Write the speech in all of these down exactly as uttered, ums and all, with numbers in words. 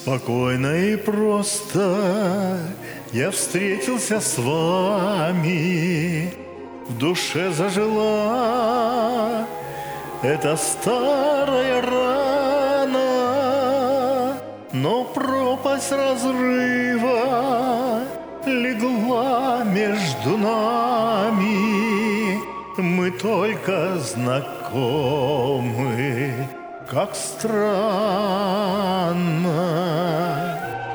Спокойно и просто я встретился с вами. В душе зажила эта старая рана, но пропасть разрыва легла между нами. Мы только знакомы, как странно.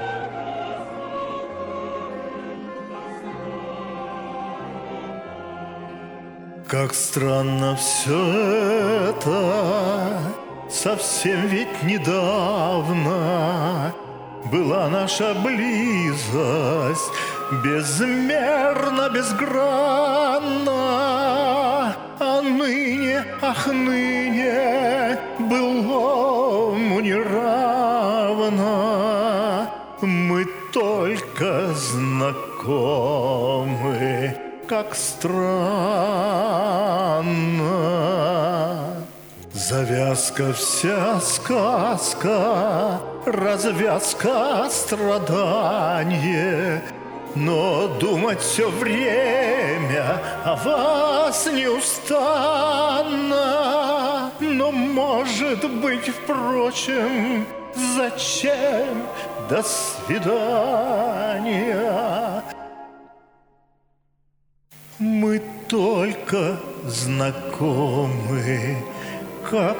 Как странно все это, совсем ведь недавно была наша близость, безмерно, безгранна. А ныне, ах, ныне былому не равно. Мы только знакомы, как странно. Завязка вся сказка, развязка страдание, но думать все время о вас неустанно. Но, может быть, впрочем, зачем? До свидания. Мы только знакомы, как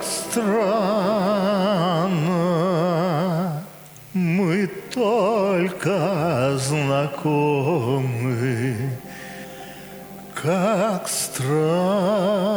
странно. Мы только знакомы, как странно.